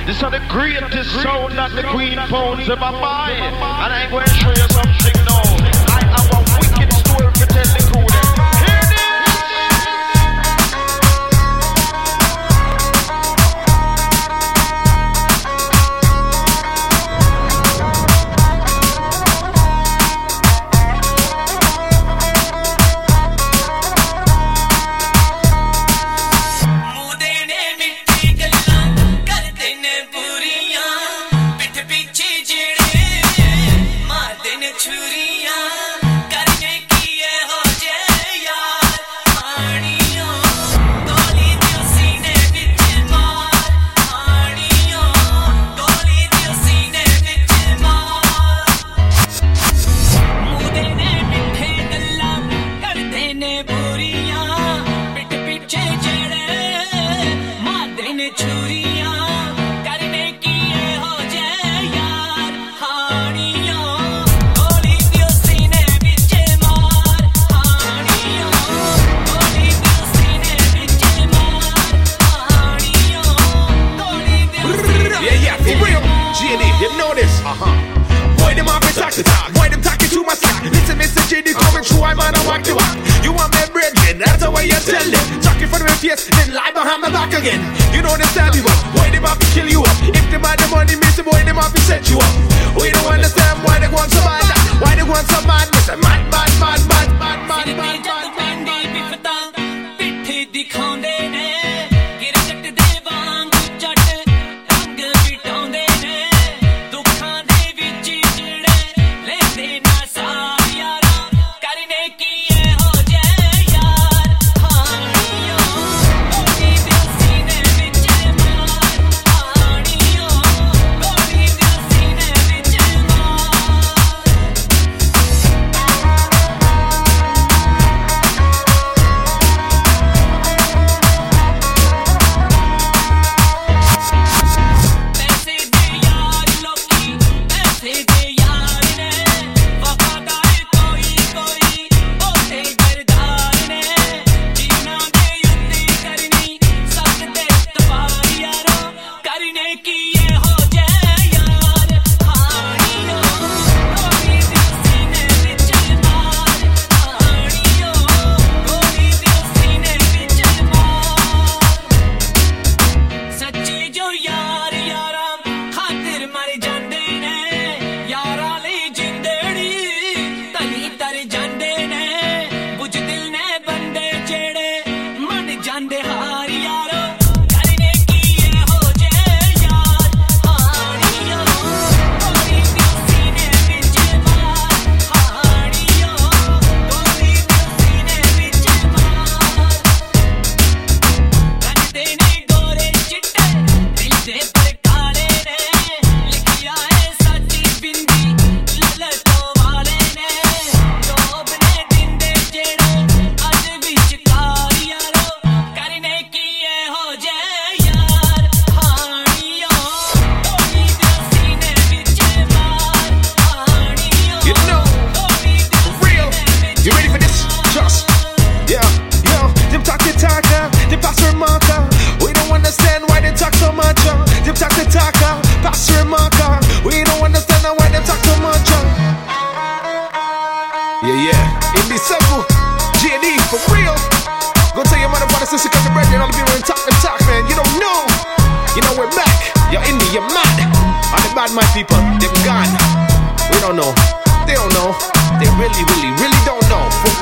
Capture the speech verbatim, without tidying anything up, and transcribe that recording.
This is the greatest sound that the Queen phones ever buy. And I'm going to show you something now. I have a wicked story to tell the crew there. Hear this! My people, them gone. We don't know. They don't know. They really, really, really don't know. For